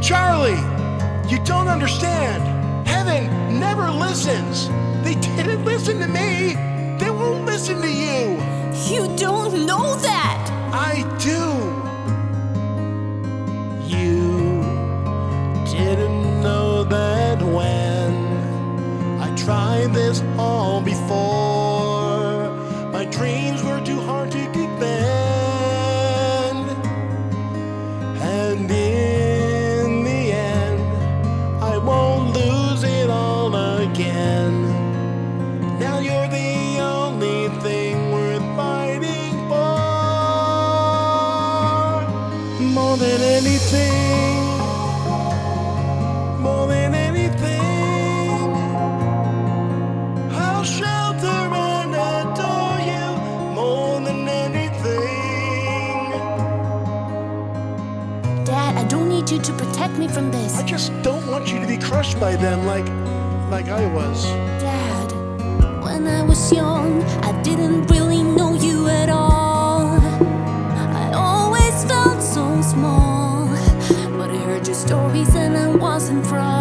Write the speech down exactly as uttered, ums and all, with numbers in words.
Charlie, you don't understand. Heaven never listens. They didn't listen to me. They won't listen to you. You don't know that. I do. You didn't know that when I tried this all before, my dreams were too hard to defend. And in the end, I won't lose it all again. Now you're the only thing worth fighting for. More than anything, more than anything, I'll shelter and adore you. More than anything. Dad, I don't need you to protect me from this. I just don't want you to be crushed by them like, like I was. Dad, when I was young, I didn't really know you at all. I always felt so small, but I heard your stories and I wasn't wrong.